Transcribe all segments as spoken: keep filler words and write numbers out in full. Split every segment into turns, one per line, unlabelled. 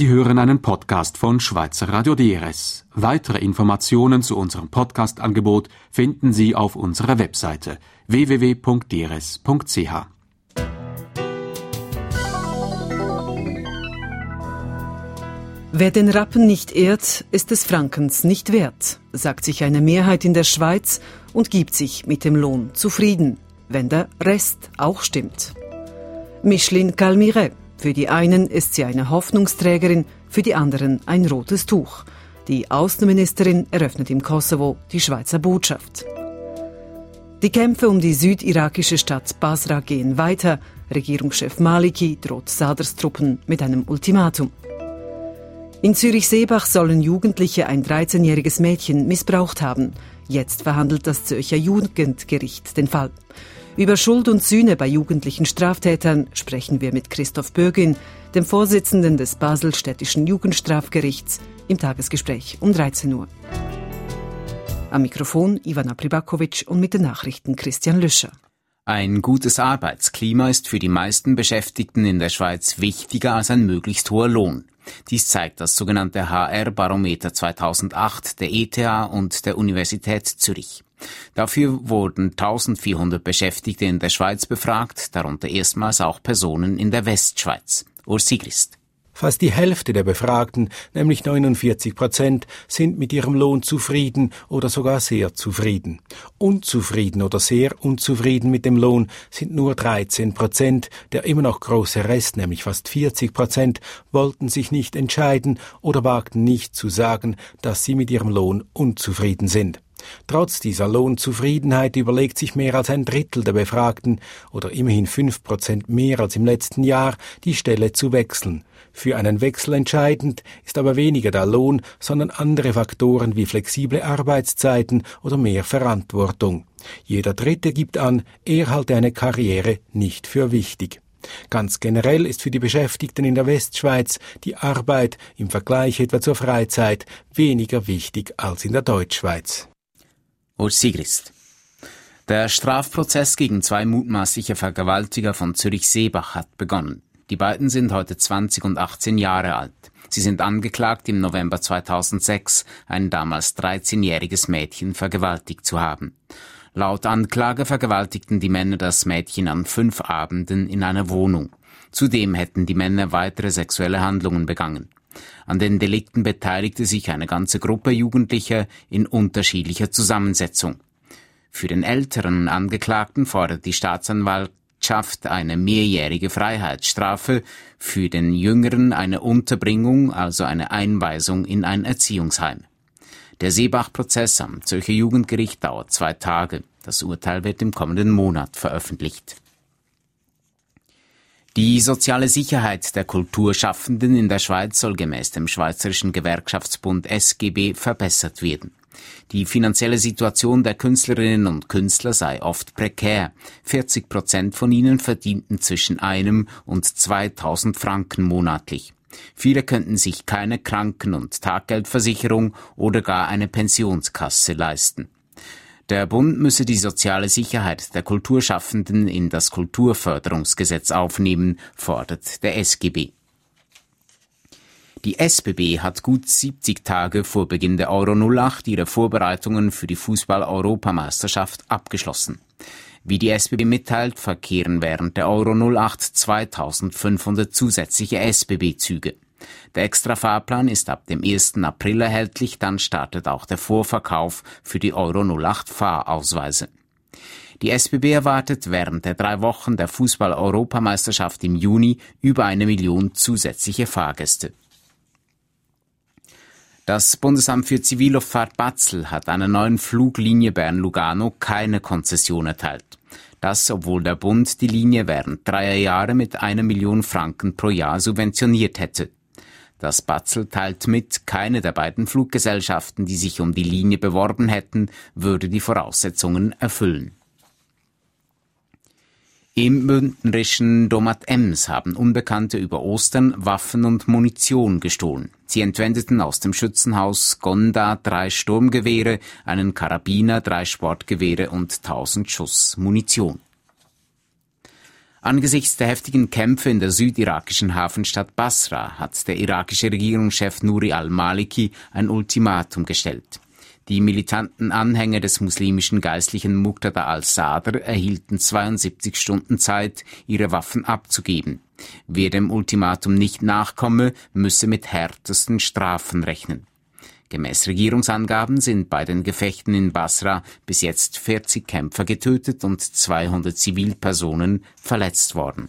Sie hören einen Podcast von Schweizer Radio D R S. Weitere Informationen zu unserem Podcast-Angebot finden Sie auf unserer Webseite w w w punkt d r s punkt c h.
Wer den Rappen nicht ehrt, ist des Frankens nicht wert, sagt sich eine Mehrheit in der Schweiz und gibt sich mit dem Lohn zufrieden, wenn der Rest auch stimmt. Micheline Calmiret. Für die einen ist sie eine Hoffnungsträgerin, für die anderen ein rotes Tuch. Die Außenministerin eröffnet im Kosovo die Schweizer Botschaft. Die Kämpfe um die südirakische Stadt Basra gehen weiter. Regierungschef Maliki droht Sadrs Truppen mit einem Ultimatum. In Zürich-Seebach sollen Jugendliche ein dreizehnjähriges Mädchen missbraucht haben. Jetzt verhandelt das Zürcher Jugendgericht den Fall. Über Schuld und Sühne bei jugendlichen Straftätern sprechen wir mit Christoph Bögin, dem Vorsitzenden des Baselstädtischen Jugendstrafgerichts, im Tagesgespräch um dreizehn Uhr. Am Mikrofon Ivana Pribakovic und mit den Nachrichten Christian Lüscher.
Ein gutes Arbeitsklima ist für die meisten Beschäftigten in der Schweiz wichtiger als ein möglichst hoher Lohn. Dies zeigt das sogenannte H R-Barometer zweitausendacht der E T H und der Universität Zürich. Dafür wurden eintausendvierhundert Beschäftigte in der Schweiz befragt, darunter erstmals auch Personen in der Westschweiz. Urs Sigrist.
Fast die Hälfte der Befragten, nämlich neunundvierzig Prozent, sind mit ihrem Lohn zufrieden oder sogar sehr zufrieden. Unzufrieden oder sehr unzufrieden mit dem Lohn sind nur dreizehn Prozent. Der immer noch große Rest, nämlich fast vierzig Prozent, wollten sich nicht entscheiden oder wagten nicht zu sagen, dass sie mit ihrem Lohn unzufrieden sind. Trotz dieser Lohnzufriedenheit überlegt sich mehr als ein Drittel der Befragten, oder immerhin fünf Prozent mehr als im letzten Jahr, die Stelle zu wechseln. Für einen Wechsel entscheidend ist aber weniger der Lohn, sondern andere Faktoren wie flexible Arbeitszeiten oder mehr Verantwortung. Jeder Dritte gibt an, er halte eine Karriere nicht für wichtig. Ganz generell ist für die Beschäftigten in der Westschweiz die Arbeit im Vergleich etwa zur Freizeit weniger wichtig als in der Deutschschweiz.
Urs Sigrist. Der Strafprozess gegen zwei mutmaßliche Vergewaltiger von Zürich-Seebach hat begonnen. Die beiden sind heute zwanzig und achtzehn Jahre alt. Sie sind angeklagt, im November zweitausendsechs ein damals dreizehnjähriges Mädchen vergewaltigt zu haben. Laut Anklage vergewaltigten die Männer das Mädchen an fünf Abenden in einer Wohnung. Zudem hätten die Männer weitere sexuelle Handlungen begangen. An den Delikten beteiligte sich eine ganze Gruppe Jugendlicher in unterschiedlicher Zusammensetzung. Für den älteren Angeklagten fordert die Staatsanwaltschaft eine mehrjährige Freiheitsstrafe, für den jüngeren eine Unterbringung, also eine Einweisung in ein Erziehungsheim. Der Seebach-Prozess am Zürcher Jugendgericht dauert zwei Tage. Das Urteil wird im kommenden Monat veröffentlicht. Die soziale Sicherheit der Kulturschaffenden in der Schweiz soll gemäß dem Schweizerischen Gewerkschaftsbund S G B verbessert werden. Die finanzielle Situation der Künstlerinnen und Künstler sei oft prekär. vierzig Prozent von ihnen verdienten zwischen einem und zweitausend Franken monatlich. Viele könnten sich keine Kranken- und Taggeldversicherung oder gar eine Pensionskasse leisten. Der Bund müsse die soziale Sicherheit der Kulturschaffenden in das Kulturförderungsgesetz aufnehmen, fordert der S G B. Die S B B hat gut siebzig Tage vor Beginn der Euro null acht ihre Vorbereitungen für die Fußball-Europameisterschaft abgeschlossen. Wie die S B B mitteilt, verkehren während der Euro null acht zweitausendfünfhundert zusätzliche S B B-Züge. Der Extra-Fahrplan ist ab dem ersten April erhältlich, dann startet auch der Vorverkauf für die Euro null acht Fahrausweise. Die S B B erwartet während der drei Wochen der Fußball-Europameisterschaft im Juni über eine Million zusätzliche Fahrgäste. Das Bundesamt für Zivilluftfahrt Basel hat einer neuen Fluglinie Bern-Lugano keine Konzession erteilt. Das, obwohl der Bund die Linie während dreier Jahre mit einer Million Franken pro Jahr subventioniert hätte. Das Basel teilt mit, keine der beiden Fluggesellschaften, die sich um die Linie beworben hätten, würde die Voraussetzungen erfüllen. Im bündnerischen Domat-Ems haben Unbekannte über Ostern Waffen und Munition gestohlen. Sie entwendeten aus dem Schützenhaus Gonda drei Sturmgewehre, einen Karabiner, drei Sportgewehre und tausend Schuss Munition. Angesichts der heftigen Kämpfe in der südirakischen Hafenstadt Basra hat der irakische Regierungschef Nouri al-Maliki ein Ultimatum gestellt. Die militanten Anhänger des muslimischen Geistlichen Muqtada al-Sadr erhielten zweiundsiebzig Stunden Zeit, ihre Waffen abzugeben. Wer dem Ultimatum nicht nachkomme, müsse mit härtesten Strafen rechnen. Gemäß Regierungsangaben sind bei den Gefechten in Basra bis jetzt vierzig Kämpfer getötet und zweihundert Zivilpersonen verletzt worden.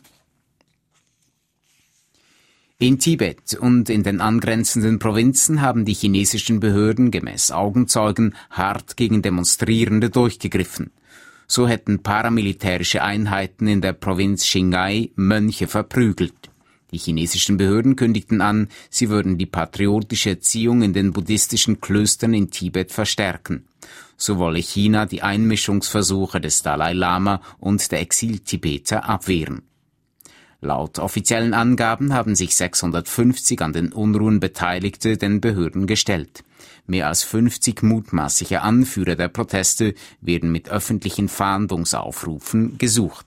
In Tibet und in den angrenzenden Provinzen haben die chinesischen Behörden gemäß Augenzeugen hart gegen Demonstrierende durchgegriffen. So hätten paramilitärische Einheiten in der Provinz Qinghai Mönche verprügelt. Die chinesischen Behörden kündigten an, sie würden die patriotische Erziehung in den buddhistischen Klöstern in Tibet verstärken. So wolle China die Einmischungsversuche des Dalai Lama und der Exil-Tibeter abwehren. Laut offiziellen Angaben haben sich sechshundertfünfzig an den Unruhen Beteiligte den Behörden gestellt. Mehr als fünfzig mutmaßliche Anführer der Proteste werden mit öffentlichen Fahndungsaufrufen gesucht.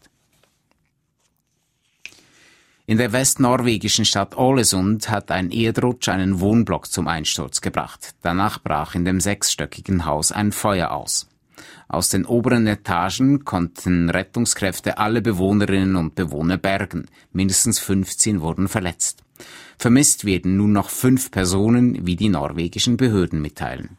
In der westnorwegischen Stadt Ålesund hat ein Erdrutsch einen Wohnblock zum Einsturz gebracht. Danach brach in dem sechsstöckigen Haus ein Feuer aus. Aus den oberen Etagen konnten Rettungskräfte alle Bewohnerinnen und Bewohner bergen. Mindestens fünfzehn wurden verletzt. Vermisst werden nun noch fünf Personen, wie die norwegischen Behörden mitteilen.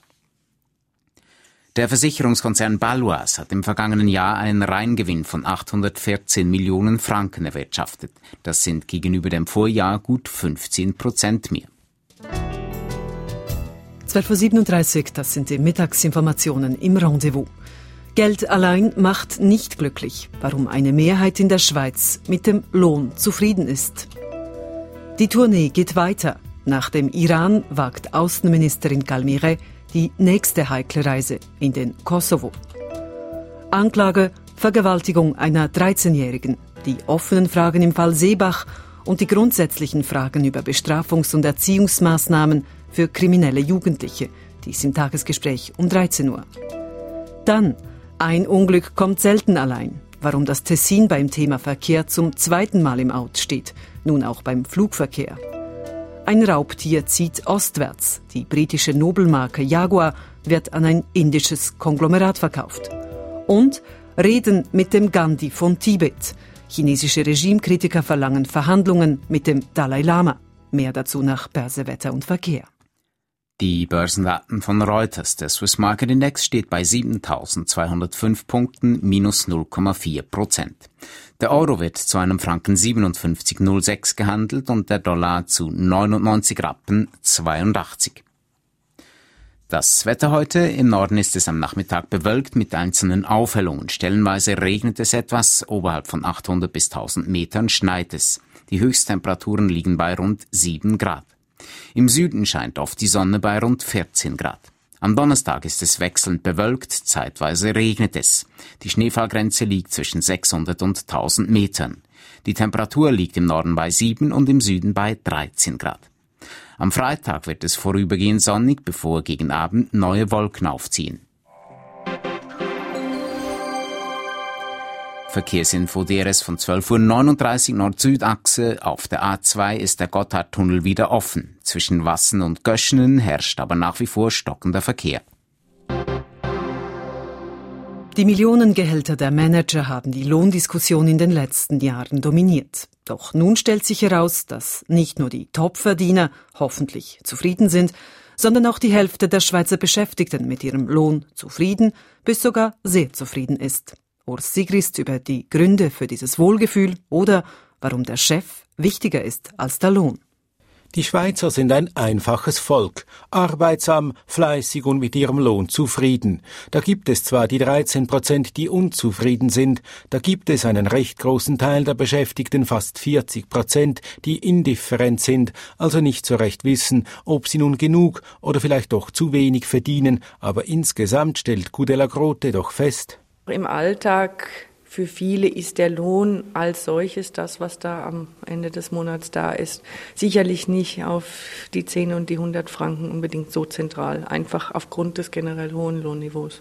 Der Versicherungskonzern Baloise hat im vergangenen Jahr einen Reingewinn von achthundertvierzehn Millionen Franken erwirtschaftet. Das sind gegenüber dem Vorjahr gut fünfzehn Prozent mehr.
zwölf Uhr siebenunddreißig, das sind die Mittagsinformationen im Rendezvous. Geld allein macht nicht glücklich, warum eine Mehrheit in der Schweiz mit dem Lohn zufrieden ist. Die Tournee geht weiter. Nach dem Iran wagt Außenministerin Calmire die nächste heikle Reise in den Kosovo. Anklage Vergewaltigung einer dreizehnjährigen, die offenen Fragen im Fall Seebach und die grundsätzlichen Fragen über Bestrafungs- und Erziehungsmaßnahmen für kriminelle Jugendliche, dies im Tagesgespräch um dreizehn Uhr. Dann, ein Unglück kommt selten allein. Warum das Tessin beim Thema Verkehr zum zweiten Mal im Out steht, nun auch beim Flugverkehr. Ein Raubtier zieht ostwärts. Die britische Nobelmarke Jaguar wird an ein indisches Konglomerat verkauft. Und Reden mit dem Gandhi von Tibet. Chinesische Regimekritiker verlangen Verhandlungen mit dem Dalai Lama. Mehr dazu nach Börse, Wetter und Verkehr.
Die Börsendaten von Reuters. Der Swiss Market Index steht bei siebentausendzweihundertfünf Punkten, minus null Komma vier Prozent. Der Euro wird zu einem Franken siebenundfünfzig Komma null sechs gehandelt und der Dollar zu neunundneunzig Rappen zweiundachtzig. Das Wetter heute: im Norden ist es am Nachmittag bewölkt mit einzelnen Aufhellungen. Stellenweise regnet es etwas, oberhalb von achthundert bis tausend Metern schneit es. Die Höchsttemperaturen liegen bei rund sieben Grad. Im Süden scheint oft die Sonne bei rund vierzehn Grad. Am Donnerstag ist es wechselnd bewölkt, zeitweise regnet es. Die Schneefallgrenze liegt zwischen sechshundert und tausend Metern. Die Temperatur liegt im Norden bei sieben und im Süden bei dreizehn Grad. Am Freitag wird es vorübergehend sonnig, bevor gegen Abend neue Wolken aufziehen. Verkehrsinfo D R S von zwölf Uhr neununddreißig Nord-Süd-Achse. Auf der A zwei ist der Gotthardtunnel wieder offen. Zwischen Wassen und Göschenen herrscht aber nach wie vor stockender Verkehr.
Die Millionengehälter der Manager haben die Lohndiskussion in den letzten Jahren dominiert. Doch nun stellt sich heraus, dass nicht nur die Topverdiener hoffentlich zufrieden sind, sondern auch die Hälfte der Schweizer Beschäftigten mit ihrem Lohn zufrieden bis sogar sehr zufrieden ist. Urs Sigrist über die Gründe für dieses Wohlgefühl oder warum der Chef wichtiger ist als der Lohn.
Die Schweizer sind ein einfaches Volk, arbeitsam, fleißig und mit ihrem Lohn zufrieden. Da gibt es zwar die dreizehn Prozent, die unzufrieden sind, da gibt es einen recht großen Teil der Beschäftigten, fast vierzig Prozent, die indifferent sind, also nicht so recht wissen, ob sie nun genug oder vielleicht doch zu wenig verdienen, aber insgesamt stellt Gudela Grote doch fest:
Im Alltag für viele ist der Lohn als solches, das, was da am Ende des Monats da ist, sicherlich nicht auf die zehn und die hundert Franken unbedingt so zentral, einfach aufgrund des generell hohen Lohnniveaus.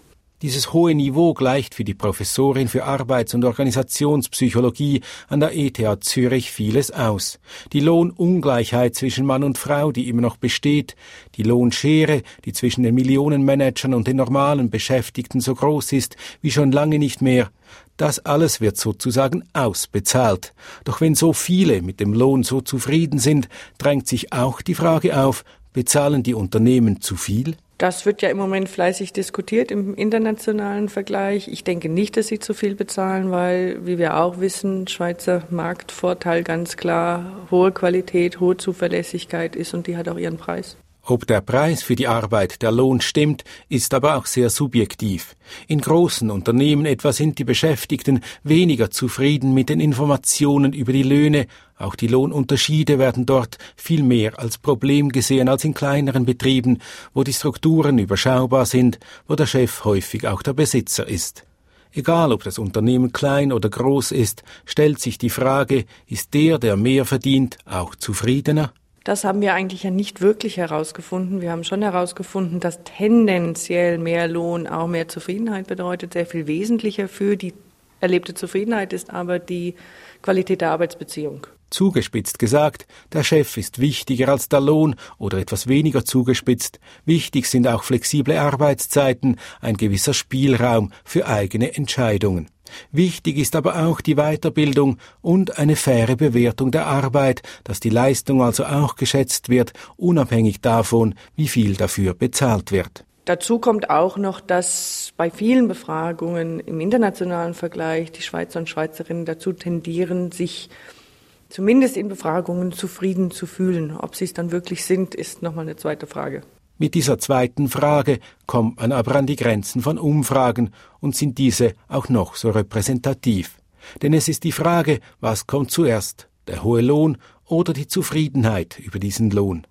Dieses hohe Niveau gleicht für die Professorin für Arbeits- und Organisationspsychologie an der E T H Zürich vieles aus. Die Lohnungleichheit zwischen Mann und Frau, die immer noch besteht, die Lohnschere, die zwischen den Millionenmanagern und den normalen Beschäftigten so groß ist wie schon lange nicht mehr, das alles wird sozusagen ausbezahlt. Doch wenn so viele mit dem Lohn so zufrieden sind, drängt sich auch die Frage auf, bezahlen die Unternehmen zu viel?
Das wird ja im Moment fleißig diskutiert im internationalen Vergleich. Ich denke nicht, dass sie zu viel bezahlen, weil, wie wir auch wissen, Schweizer Marktvorteil ganz klar hohe Qualität, hohe Zuverlässigkeit ist und die hat auch ihren Preis.
Ob der Preis für die Arbeit, der Lohn stimmt, ist aber auch sehr subjektiv. In großen Unternehmen etwa sind die Beschäftigten weniger zufrieden mit den Informationen über die Löhne. Auch die Lohnunterschiede werden dort viel mehr als Problem gesehen als in kleineren Betrieben, wo die Strukturen überschaubar sind, wo der Chef häufig auch der Besitzer ist. Egal, ob das Unternehmen klein oder groß ist, stellt sich die Frage, ist der, der mehr verdient, auch zufriedener?
Das haben wir eigentlich ja nicht wirklich herausgefunden. Wir haben schon herausgefunden, dass tendenziell mehr Lohn auch mehr Zufriedenheit bedeutet. Sehr viel wesentlicher für die erlebte Zufriedenheit ist aber die Qualität der Arbeitsbeziehung.
Zugespitzt gesagt, der Chef ist wichtiger als der Lohn oder etwas weniger zugespitzt. Wichtig sind auch flexible Arbeitszeiten, ein gewisser Spielraum für eigene Entscheidungen. Wichtig ist aber auch die Weiterbildung und eine faire Bewertung der Arbeit, dass die Leistung also auch geschätzt wird, unabhängig davon, wie viel dafür bezahlt wird.
Dazu kommt auch noch, dass bei vielen Befragungen im internationalen Vergleich die Schweizer und Schweizerinnen dazu tendieren, sich zumindest in Befragungen zufrieden zu fühlen. Ob sie es dann wirklich sind, ist nochmal eine zweite Frage.
Mit dieser zweiten Frage kommt man aber an die Grenzen von Umfragen und sind diese auch noch so repräsentativ. Denn es ist die Frage, was kommt zuerst, der hohe Lohn oder die Zufriedenheit über diesen Lohn?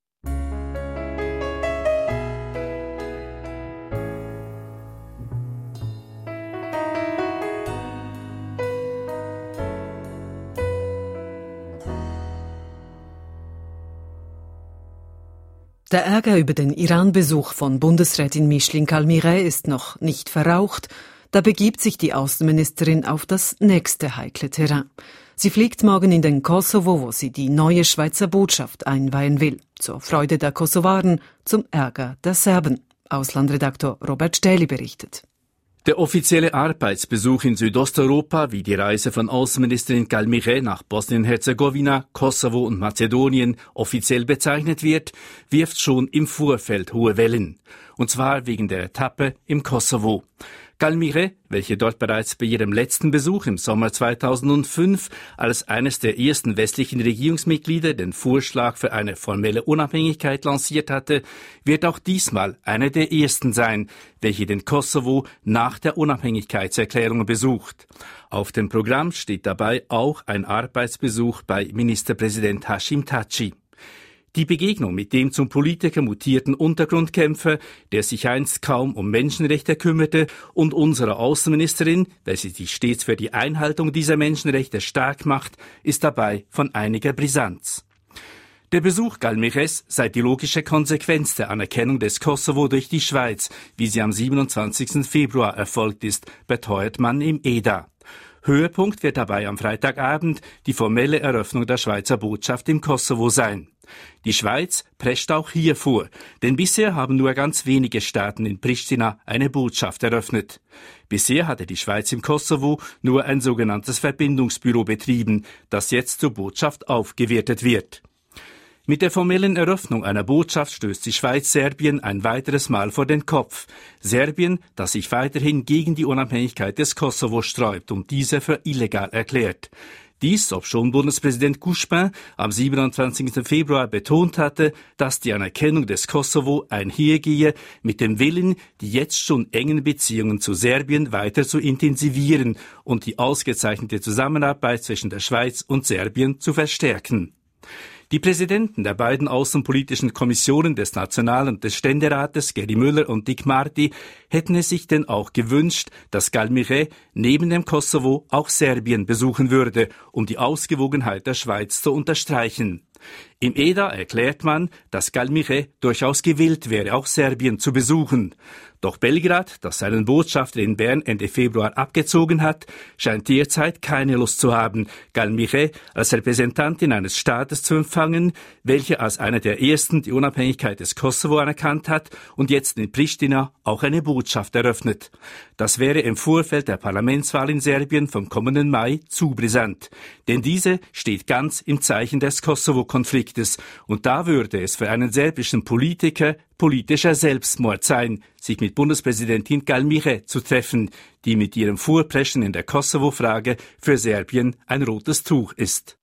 Der Ärger über den Iran-Besuch von Bundesrätin Micheline Calmy-Rey ist noch nicht verraucht. Da begibt sich die Außenministerin auf das nächste heikle Terrain. Sie fliegt morgen in den Kosovo, wo sie die neue Schweizer Botschaft einweihen will. Zur Freude der Kosovaren, zum Ärger der Serben. Auslandredaktor Robert Stähli berichtet.
Der offizielle Arbeitsbesuch in Südosteuropa, wie die Reise von Außenministerin Calmy-Rey nach Bosnien-Herzegowina, Kosovo und Mazedonien offiziell bezeichnet wird, wirft schon im Vorfeld hohe Wellen. Und zwar wegen der Etappe im Kosovo. Calmy-Rey, welche dort bereits bei ihrem letzten Besuch im Sommer zweitausendfünf als eines der ersten westlichen Regierungsmitglieder den Vorschlag für eine formelle Unabhängigkeit lanciert hatte, wird auch diesmal eine der ersten sein, welche den Kosovo nach der Unabhängigkeitserklärung besucht. Auf dem Programm steht dabei auch ein Arbeitsbesuch bei Ministerpräsident Hashim Thaçi. Die Begegnung mit dem zum Politiker mutierten Untergrundkämpfer, der sich einst kaum um Menschenrechte kümmerte, und unserer Außenministerin, welche sich stets für die Einhaltung dieser Menschenrechte stark macht, ist dabei von einiger Brisanz. Der Besuch Calmy-Reys sei die logische Konsequenz der Anerkennung des Kosovo durch die Schweiz, wie sie am siebenundzwanzigsten Februar erfolgt ist, beteuert man im E D A. Höhepunkt wird dabei am Freitagabend die formelle Eröffnung der Schweizer Botschaft im Kosovo sein. Die Schweiz prescht auch hier vor, denn bisher haben nur ganz wenige Staaten in Pristina eine Botschaft eröffnet. Bisher hatte die Schweiz im Kosovo nur ein sogenanntes Verbindungsbüro betrieben, das jetzt zur Botschaft aufgewertet wird. Mit der formellen Eröffnung einer Botschaft stößt die Schweiz Serbien ein weiteres Mal vor den Kopf. Serbien, das sich weiterhin gegen die Unabhängigkeit des Kosovo sträubt und diese für illegal erklärt. Dies, obschon Bundespräsident Couchepin am siebenundzwanzigsten Februar betont hatte, dass die Anerkennung des Kosovo einhergehe mit dem Willen, die jetzt schon engen Beziehungen zu Serbien weiter zu intensivieren und die ausgezeichnete Zusammenarbeit zwischen der Schweiz und Serbien zu verstärken. Die Präsidenten der beiden außenpolitischen Kommissionen des National- und des Ständerates, Geri Müller und Dick Marty, hätten es sich denn auch gewünscht, dass Calmy-Rey neben dem Kosovo auch Serbien besuchen würde, um die Ausgewogenheit der Schweiz zu unterstreichen. Im E D A erklärt man, dass Galmiche durchaus gewillt wäre, auch Serbien zu besuchen. Doch Belgrad, das seinen Botschafter in Bern Ende Februar abgezogen hat, scheint derzeit keine Lust zu haben, Galmiche als Repräsentantin eines Staates zu empfangen, welcher als einer der ersten die Unabhängigkeit des Kosovo anerkannt hat und jetzt in Pristina auch eine Botschaft eröffnet. Das wäre im Vorfeld der Parlamentswahl in Serbien vom kommenden Mai zu brisant. Denn diese steht ganz im Zeichen des Kosovo-Konfliktes. Und da würde es für einen serbischen Politiker politischer Selbstmord sein, sich mit Bundespräsidentin Galmiche zu treffen, die mit ihrem Vorpreschen in der Kosovo-Frage für Serbien ein rotes Tuch ist.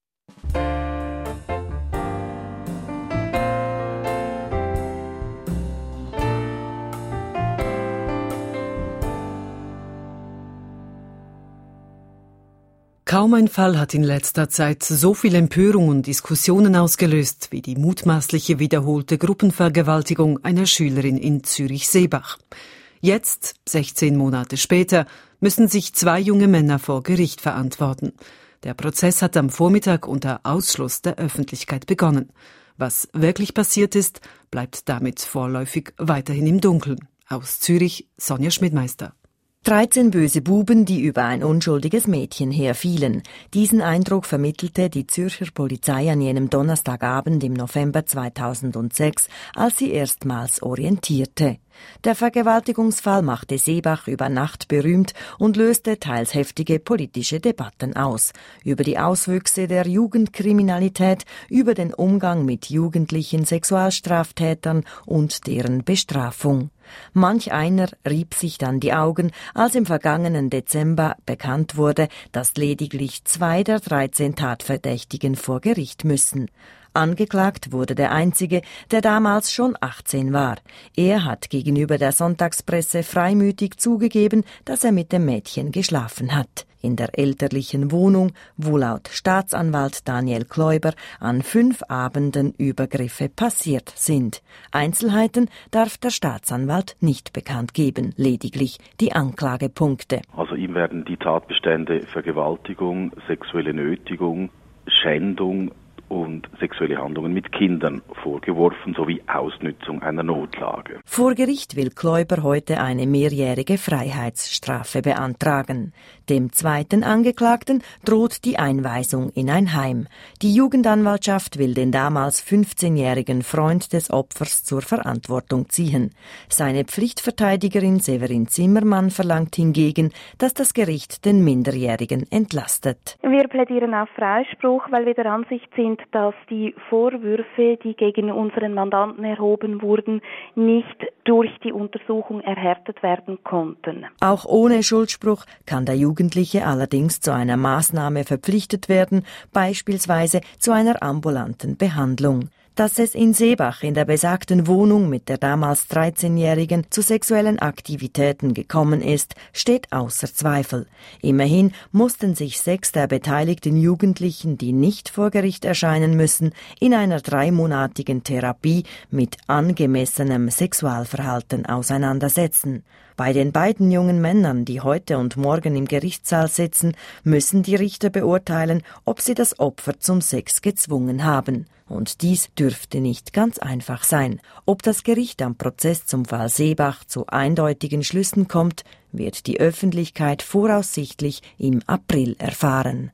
Kaum ein Fall hat in letzter Zeit so viel Empörung und Diskussionen ausgelöst wie die mutmaßliche wiederholte Gruppenvergewaltigung einer Schülerin in Zürich-Seebach. Jetzt, sechzehn Monate später, müssen sich zwei junge Männer vor Gericht verantworten. Der Prozess hat am Vormittag unter Ausschluss der Öffentlichkeit begonnen. Was wirklich passiert ist, bleibt damit vorläufig weiterhin im Dunkeln. Aus Zürich, Sonja Schmidmeister.
dreizehn böse Buben, die über ein unschuldiges Mädchen herfielen. Diesen Eindruck vermittelte die Zürcher Polizei an jenem Donnerstagabend im November zweitausendsechs, als sie erstmals orientierte. Der Vergewaltigungsfall machte Seebach über Nacht berühmt und löste teils heftige politische Debatten aus. Über die Auswüchse der Jugendkriminalität, über den Umgang mit jugendlichen Sexualstraftätern und deren Bestrafung. Manch einer rieb sich dann die Augen, als im vergangenen Dezember bekannt wurde, dass lediglich zwei der dreizehn Tatverdächtigen vor Gericht müssen. Angeklagt wurde der Einzige, der damals schon achtzehn war. Er hat gegenüber der Sonntagspresse freimütig zugegeben, dass er mit dem Mädchen geschlafen hat. In der elterlichen Wohnung, wo laut Staatsanwalt Daniel Kläuber an fünf Abenden Übergriffe passiert sind. Einzelheiten darf der Staatsanwalt nicht bekannt geben, lediglich die Anklagepunkte.
Also ihm werden die Tatbestände Vergewaltigung, sexuelle Nötigung, Schändung und sexuelle Handlungen mit Kindern vorgeworfen, sowie Ausnützung einer Notlage.
Vor Gericht will Kläuber heute eine mehrjährige Freiheitsstrafe beantragen. Dem zweiten Angeklagten droht die Einweisung in ein Heim. Die Jugendanwaltschaft will den damals fünfzehnjährigen Freund des Opfers zur Verantwortung ziehen. Seine Pflichtverteidigerin Severin Zimmermann verlangt hingegen, dass das Gericht den Minderjährigen entlastet.
Wir plädieren auf Freispruch, weil wir der Ansicht sind, dass die Vorwürfe, die gegen unseren Mandanten erhoben wurden, nicht durch die Untersuchung erhärtet werden konnten.
Auch ohne Schuldspruch kann der Jugendliche allerdings zu einer Maßnahme verpflichtet werden, beispielsweise zu einer ambulanten Behandlung. Dass es in Seebach in der besagten Wohnung mit der damals dreizehnjährigen zu sexuellen Aktivitäten gekommen ist, steht außer Zweifel. Immerhin mussten sich sechs der beteiligten Jugendlichen, die nicht vor Gericht erscheinen müssen, in einer dreimonatigen Therapie mit angemessenem Sexualverhalten auseinandersetzen. Bei den beiden jungen Männern, die heute und morgen im Gerichtssaal sitzen, müssen die Richter beurteilen, ob sie das Opfer zum Sex gezwungen haben. Und dies dürfte nicht ganz einfach sein. Ob das Gericht am Prozess zum Fall Seebach zu eindeutigen Schlüssen kommt, wird die Öffentlichkeit voraussichtlich im April erfahren.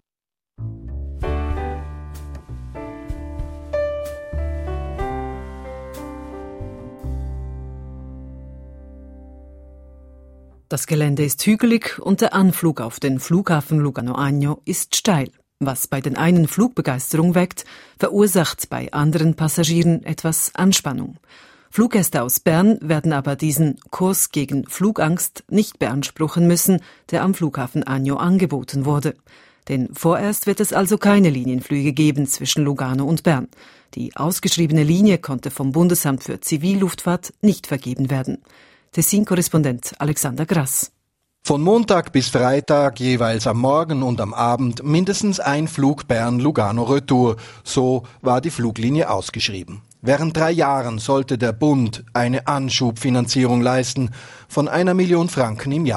Das Gelände ist hügelig und der Anflug auf den Flughafen Lugano-Agno ist steil. Was bei den einen Flugbegeisterung weckt, verursacht bei anderen Passagieren etwas Anspannung. Fluggäste aus Bern werden aber diesen Kurs gegen Flugangst nicht beanspruchen müssen, der am Flughafen Agno angeboten wurde. Denn vorerst wird es also keine Linienflüge geben zwischen Lugano und Bern. Die ausgeschriebene Linie konnte vom Bundesamt für Zivilluftfahrt nicht vergeben werden. Tessin-Korrespondent Alexander Grass.
Von Montag bis Freitag jeweils am Morgen und am Abend mindestens ein Flug Bern-Lugano-Retour. So war die Fluglinie ausgeschrieben. Während drei Jahren sollte der Bund eine Anschubfinanzierung leisten von einer Million Franken im Jahr.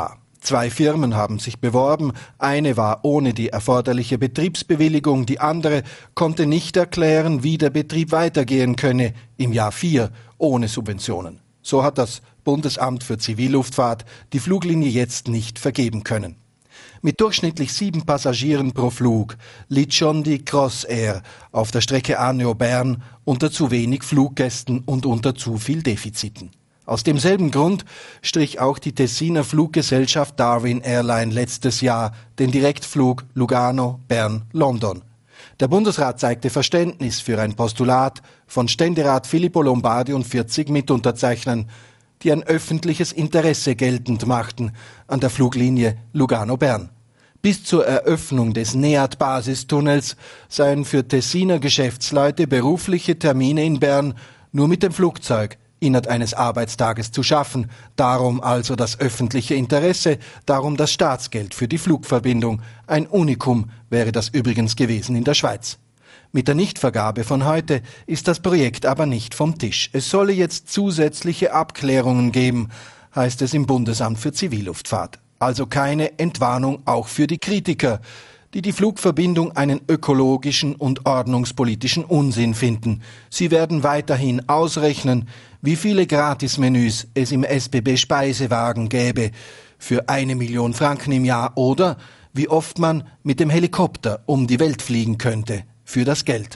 Zwei Firmen haben sich beworben, eine war ohne die erforderliche Betriebsbewilligung, die andere konnte nicht erklären, wie der Betrieb weitergehen könne, im Jahr vier, ohne Subventionen. So hat das Bundesamt für Zivilluftfahrt die Fluglinie jetzt nicht vergeben können. Mit durchschnittlich sieben Passagieren pro Flug litt schon die Crossair auf der Strecke Anneo-Bern unter zu wenig Fluggästen und unter zu viel Defiziten. Aus demselben Grund strich auch die Tessiner Fluggesellschaft Darwin Airline letztes Jahr den Direktflug Lugano-Bern-London. Der Bundesrat zeigte Verständnis für ein Postulat von Ständerat Filippo Lombardi und vierzig Mitunterzeichnern, die ein öffentliches Interesse geltend machten an der Fluglinie Lugano-Bern. Bis zur Eröffnung des NEAT-Basistunnels seien für Tessiner Geschäftsleute berufliche Termine in Bern nur mit dem Flugzeug innerhalb eines Arbeitstages zu schaffen. Darum also das öffentliche Interesse, darum das Staatsgeld für die Flugverbindung. Ein Unikum wäre das übrigens gewesen in der Schweiz. Mit der Nichtvergabe von heute ist das Projekt aber nicht vom Tisch. Es solle jetzt zusätzliche Abklärungen geben, heißt es im Bundesamt für Zivilluftfahrt. Also keine Entwarnung auch für die Kritiker, die die Flugverbindung einen ökologischen und ordnungspolitischen Unsinn finden. Sie werden weiterhin ausrechnen, wie viele Gratismenüs es im S B B-Speisewagen gäbe für eine Million Franken im Jahr oder wie oft man mit dem Helikopter um die Welt fliegen könnte für das Geld.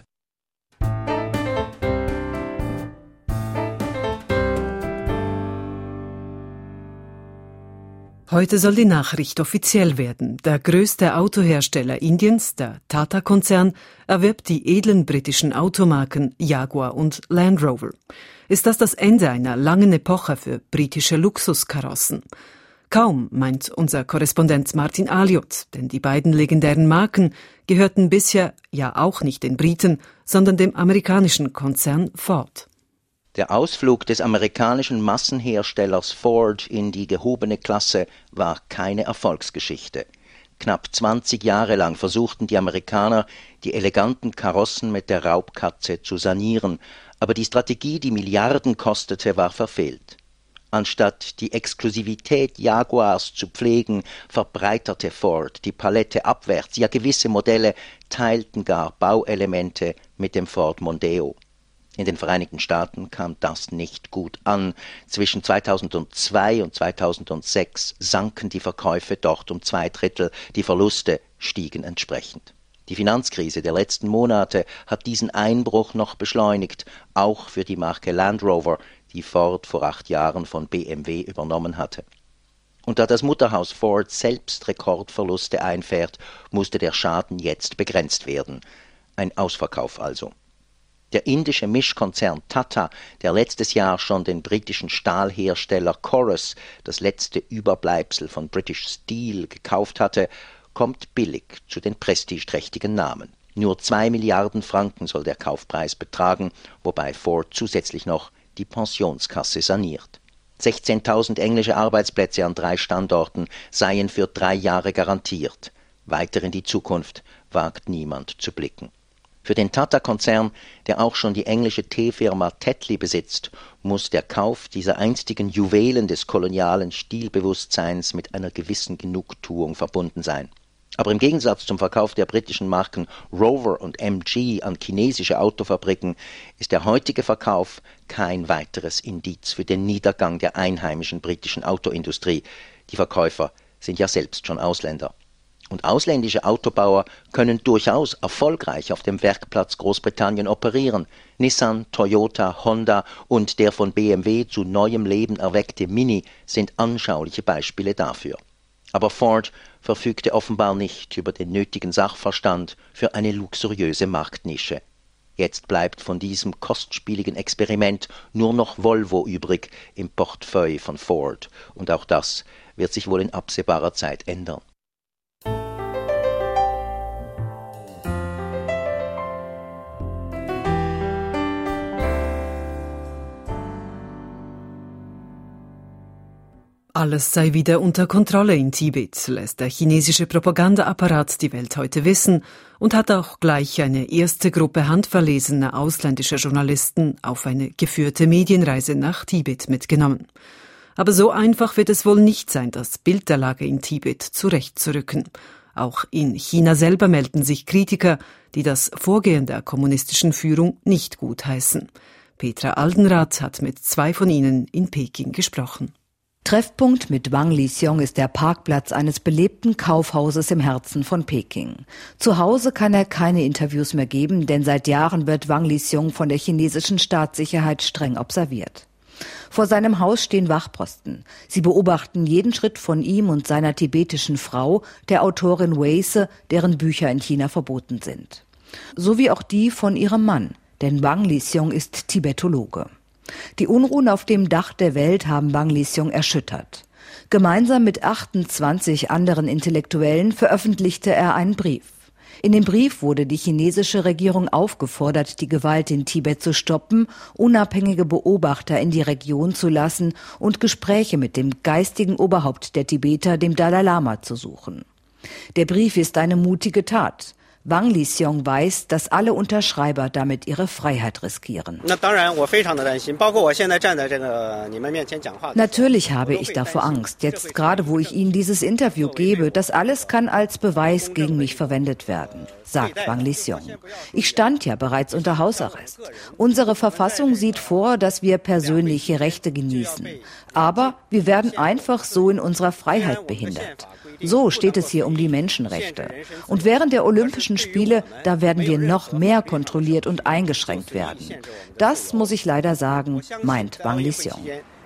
Heute soll die Nachricht offiziell werden. Der größte Autohersteller Indiens, der Tata-Konzern, erwirbt die edlen britischen Automarken Jaguar und Land Rover. Ist das das Ende einer langen Epoche für britische Luxuskarossen? Kaum, meint unser Korrespondent Martin Aliot, denn die beiden legendären Marken gehörten bisher ja auch nicht den Briten, sondern dem amerikanischen Konzern Ford.
Der Ausflug des amerikanischen Massenherstellers Ford in die gehobene Klasse war keine Erfolgsgeschichte. Knapp zwanzig Jahre lang versuchten die Amerikaner, die eleganten Karossen mit der Raubkatze zu sanieren, aber die Strategie, die Milliarden kostete, war verfehlt. Anstatt die Exklusivität Jaguars zu pflegen, verbreiterte Ford die Palette abwärts. Ja, gewisse Modelle teilten gar Bauelemente mit dem Ford Mondeo. In den Vereinigten Staaten kam das nicht gut an. Zwischen zweitausendzwei und zweitausendsechs sanken die Verkäufe dort um zwei Drittel. Die Verluste stiegen entsprechend. Die Finanzkrise der letzten Monate hat diesen Einbruch noch beschleunigt, auch für die Marke Land Rover, die Ford vor acht Jahren von B M W übernommen hatte. Und da das Mutterhaus Ford selbst Rekordverluste einfährt, musste der Schaden jetzt begrenzt werden. Ein Ausverkauf also. Der indische Mischkonzern Tata, der letztes Jahr schon den britischen Stahlhersteller Corus, das letzte Überbleibsel von British Steel, gekauft hatte, kommt billig zu den prestigeträchtigen Namen. Nur zwei Milliarden Franken soll der Kaufpreis betragen, wobei Ford zusätzlich noch die Pensionskasse saniert. sechzehntausend englische Arbeitsplätze an drei Standorten seien für drei Jahre garantiert. Weiter in die Zukunft wagt niemand zu blicken. Für den Tata-Konzern, der auch schon die englische Teefirma Tetley besitzt, muss der Kauf dieser einstigen Juwelen des kolonialen Stilbewusstseins mit einer gewissen Genugtuung verbunden sein. Aber im Gegensatz zum Verkauf der britischen Marken Rover und M G an chinesische Autofabriken ist der heutige Verkauf kein weiteres Indiz für den Niedergang der einheimischen britischen Autoindustrie. Die Verkäufer sind ja selbst schon Ausländer. Und ausländische Autobauer können durchaus erfolgreich auf dem Werkplatz Großbritannien operieren. Nissan, Toyota, Honda und der von B M W zu neuem Leben erweckte Mini sind anschauliche Beispiele dafür. Aber Ford verfügte offenbar nicht über den nötigen Sachverstand für eine luxuriöse Marktnische. Jetzt bleibt von diesem kostspieligen Experiment nur noch Volvo übrig im Portefeuille von Ford. Und auch das wird sich wohl in absehbarer Zeit ändern.
Alles sei wieder unter Kontrolle in Tibet, lässt der chinesische Propagandaapparat die Welt heute wissen und hat auch gleich eine erste Gruppe handverlesener ausländischer Journalisten auf eine geführte Medienreise nach Tibet mitgenommen. Aber so einfach wird es wohl nicht sein, das Bild der Lage in Tibet zurechtzurücken. Auch in China selber melden sich Kritiker, die das Vorgehen der kommunistischen Führung nicht gutheißen. Petra Aldenrath hat mit zwei von ihnen in Peking gesprochen.
Treffpunkt mit Wang Lixiong ist der Parkplatz eines belebten Kaufhauses im Herzen von Peking. Zu Hause kann er keine Interviews mehr geben, denn seit Jahren wird Wang Lixiong von der chinesischen Staatssicherheit streng observiert. Vor seinem Haus stehen Wachposten. Sie beobachten jeden Schritt von ihm und seiner tibetischen Frau, der Autorin Weise, deren Bücher in China verboten sind. Sowie auch die von ihrem Mann, denn Wang Lixiong ist Tibetologe. Die Unruhen auf dem Dach der Welt haben Wang Lixiong erschüttert. Gemeinsam mit achtundzwanzig anderen Intellektuellen veröffentlichte er einen Brief. In dem Brief wurde die chinesische Regierung aufgefordert, die Gewalt in Tibet zu stoppen, unabhängige Beobachter in die Region zu lassen und Gespräche mit dem geistigen Oberhaupt der Tibeter, dem Dalai Lama, zu suchen. Der Brief ist eine mutige Tat. Wang Lixiong weiß, dass alle Unterschreiber damit ihre Freiheit riskieren. Natürlich habe ich davor Angst, jetzt gerade wo ich Ihnen dieses Interview gebe, das alles kann als Beweis gegen mich verwendet werden, sagt Wang Lixiong. Ich stand ja bereits unter Hausarrest. Unsere Verfassung sieht vor, dass wir persönliche Rechte genießen. Aber wir werden einfach so in unserer Freiheit behindert. So steht es hier um die Menschenrechte. Und während der Olympischen Spiele, da werden wir noch mehr kontrolliert und eingeschränkt werden. Das muss ich leider sagen, meint Wang Lixiong.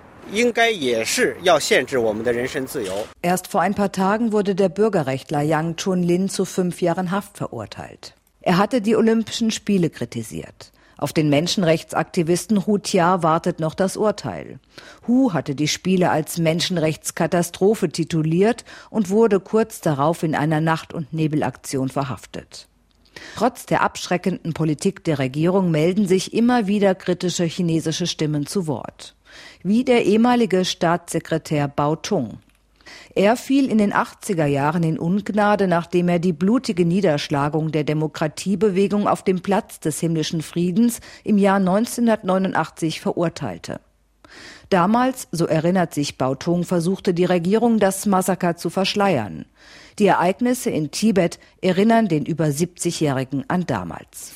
Erst vor ein paar Tagen wurde der Bürgerrechtler Yang Chunlin zu fünf Jahren Haft verurteilt. Er hatte die Olympischen Spiele kritisiert. Auf den Menschenrechtsaktivisten Hu Jia wartet noch das Urteil. Hu hatte die Spiele als Menschenrechtskatastrophe tituliert und wurde kurz darauf in einer Nacht- und Nebelaktion verhaftet. Trotz der abschreckenden Politik der Regierung melden sich immer wieder kritische chinesische Stimmen zu Wort. Wie der ehemalige Staatssekretär Bao Tung. Er fiel in den achtziger Jahren in Ungnade, nachdem er die blutige Niederschlagung der Demokratiebewegung auf dem Platz des himmlischen Friedens im Jahr neunzehnhundertneunundachtzig verurteilte. Damals, so erinnert sich Bao Tung, versuchte die Regierung, das Massaker zu verschleiern. Die Ereignisse in Tibet erinnern den über siebzigjährigen an damals.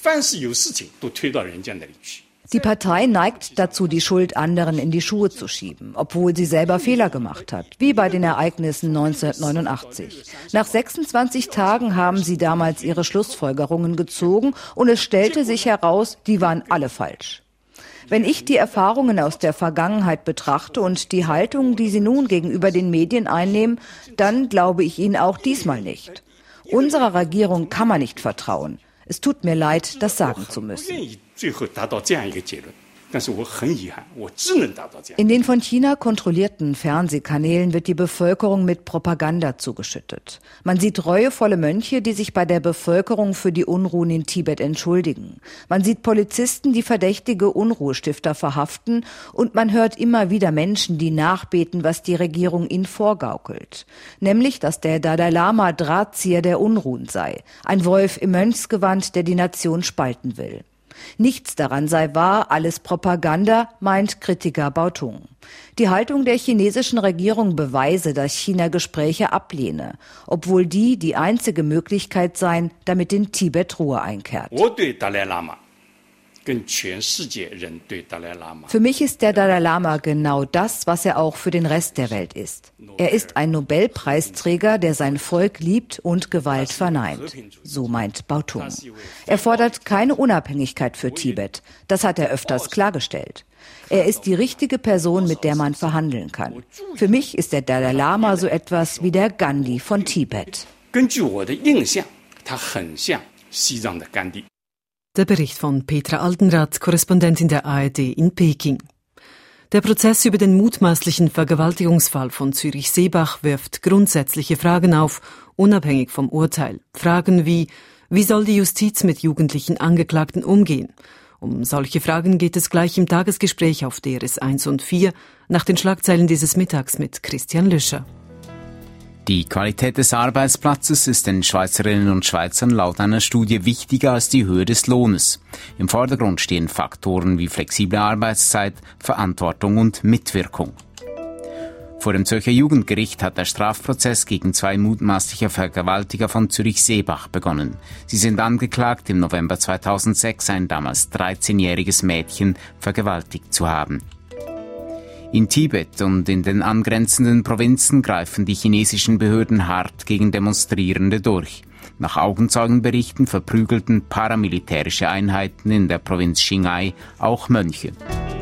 Die Partei neigt dazu, die Schuld anderen in die Schuhe zu schieben, obwohl sie selber Fehler gemacht hat, wie bei den Ereignissen neunzehnhundertneunundachtzig. Nach sechsundzwanzig Tagen haben sie damals ihre Schlussfolgerungen gezogen und es stellte sich heraus, die waren alle falsch. Wenn ich die Erfahrungen aus der Vergangenheit betrachte und die Haltung, die sie nun gegenüber den Medien einnehmen, dann glaube ich ihnen auch diesmal nicht. Unserer Regierung kann man nicht vertrauen. Es tut mir leid, das sagen zu müssen. In den von China kontrollierten Fernsehkanälen wird die Bevölkerung mit Propaganda zugeschüttet. Man sieht reuevolle Mönche, die sich bei der Bevölkerung für die Unruhen in Tibet entschuldigen. Man sieht Polizisten, die verdächtige Unruhestifter verhaften, und man hört immer wieder Menschen, die nachbeten, was die Regierung ihnen vorgaukelt. Nämlich, dass der Dalai Lama Drahtzieher der Unruhen sei, ein Wolf im Mönchsgewand, der die Nation spalten will. Nichts daran sei wahr, alles Propaganda, meint Kritiker Bao Tung. Die Haltung der chinesischen Regierung beweise, dass China Gespräche ablehne, obwohl die die einzige Möglichkeit seien, damit in Tibet Ruhe einkehrt. Für mich ist der Dalai Lama genau das, was er auch für den Rest der Welt ist. Er ist ein Nobelpreisträger, der sein Volk liebt und Gewalt verneint. So meint Bao Tung. Er fordert keine Unabhängigkeit für Tibet. Das hat er öfters klargestellt. Er ist die richtige Person, mit der man verhandeln kann. Für mich ist der Dalai Lama so etwas wie der Gandhi von Tibet.
Der Bericht von Petra Aldenrath, Korrespondentin der A R D in Peking. Der Prozess über den mutmaßlichen Vergewaltigungsfall von Zürich-Seebach wirft grundsätzliche Fragen auf, unabhängig vom Urteil. Fragen wie, wie soll die Justiz mit jugendlichen Angeklagten umgehen? Um solche Fragen geht es gleich im Tagesgespräch auf D R S eins und vier nach den Schlagzeilen dieses Mittags mit Christian Löscher.
Die Qualität des Arbeitsplatzes ist den Schweizerinnen und Schweizern laut einer Studie wichtiger als die Höhe des Lohnes. Im Vordergrund stehen Faktoren wie flexible Arbeitszeit, Verantwortung und Mitwirkung. Vor dem Zürcher Jugendgericht hat der Strafprozess gegen zwei mutmaßliche Vergewaltiger von Zürich-Seebach begonnen. Sie sind angeklagt, im November zweitausendsechs ein damals dreizehnjähriges Mädchen vergewaltigt zu haben. In Tibet und in den angrenzenden Provinzen greifen die chinesischen Behörden hart gegen Demonstrierende durch. Nach Augenzeugenberichten verprügelten paramilitärische Einheiten in der Provinz Qinghai auch Mönche.